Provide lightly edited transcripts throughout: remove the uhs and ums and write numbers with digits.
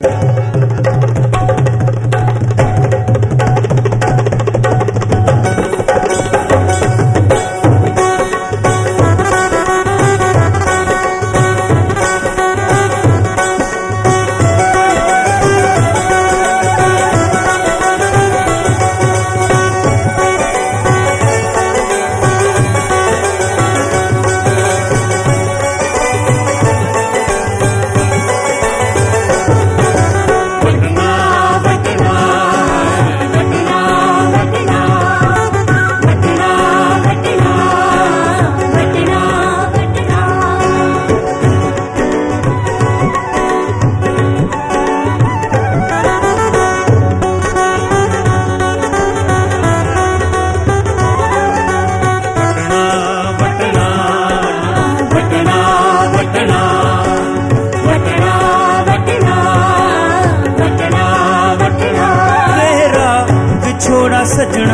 सजना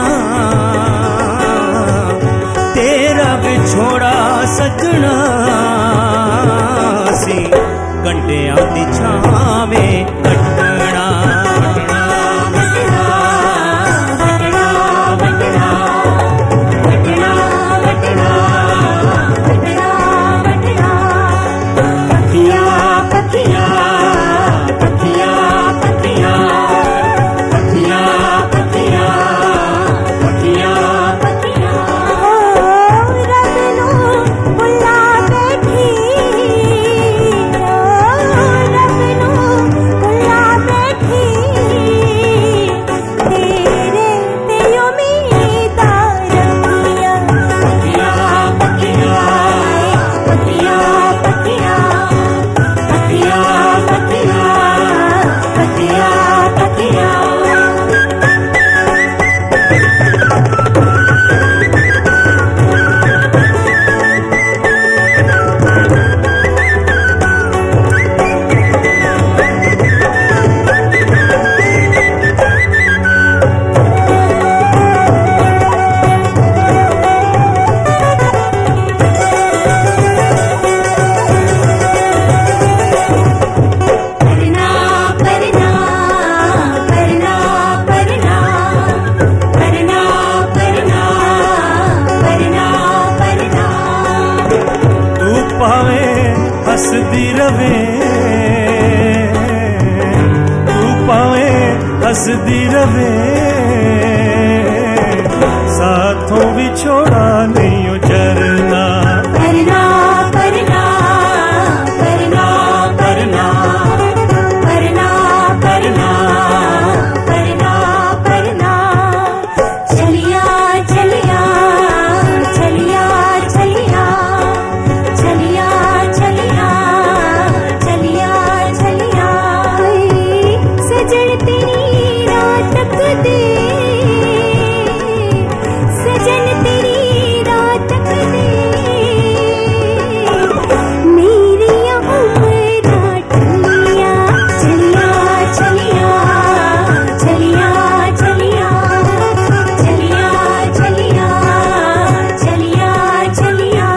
तेरा बिछोड़ा सजना सी कंटियां दी छावे कटना हसदी रवे तू पावे हसदी रवे साथों बिछोड़ा नहीं उजरना करना करना करना करना करना करना करना करना चलिया चलिया चलिया चलिया चलिया चलिया चलिया चलिया सजन तेरी रात तक दे सजन तेरी रात तक दे मेरी उम्र टलिया चलिया चलिया चलिया चलिया चलिया चलिया चलिया चलिया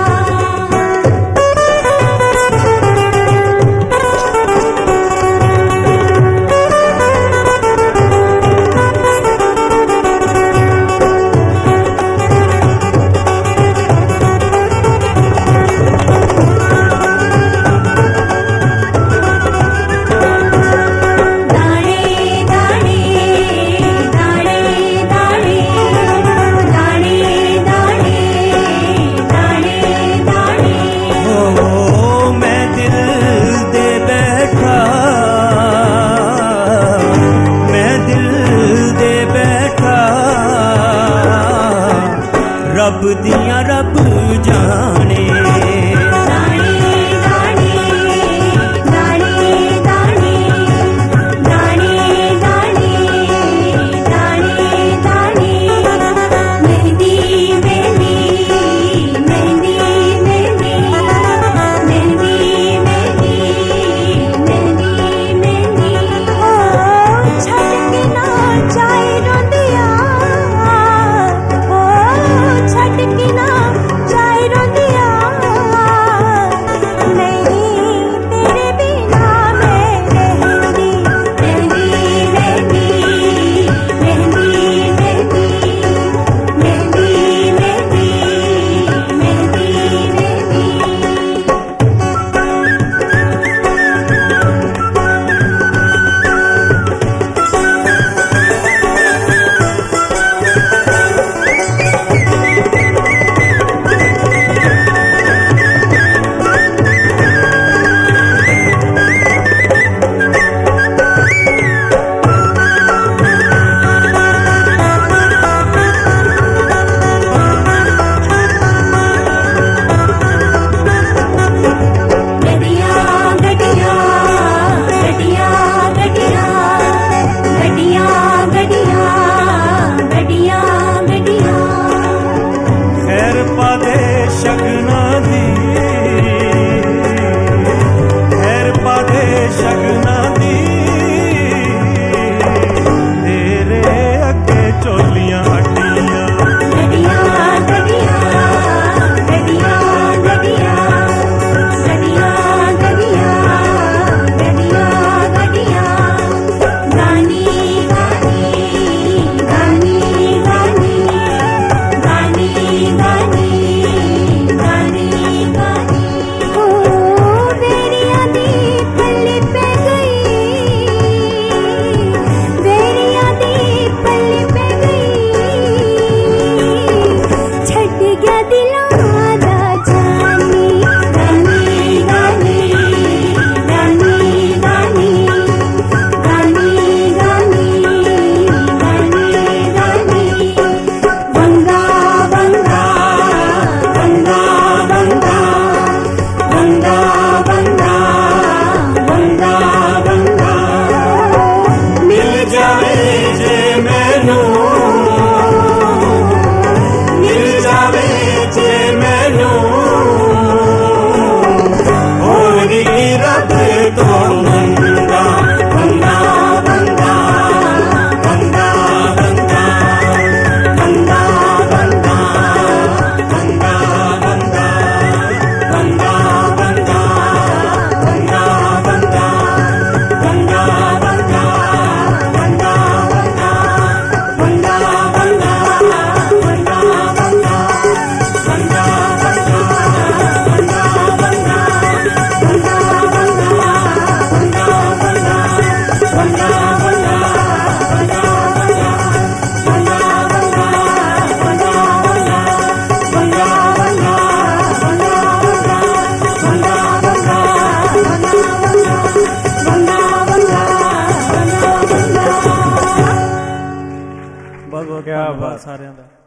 रब दिया रब जाने दाने दाने दाने दाने दाने दाने दाने दाने मेहंदी मेहंदी मेहंदी मेहंदी मेहंदी मेहंदी मेहंदी मेहंदी ओ छट के ना जाए रोंदिया छट के ना ਬਹੁਤ ਬਹੁਤ ਕਿਆ ਧੰਨਵਾਦ ਬਾਤ। ਸਾਰਿਆਂ ਦਾ।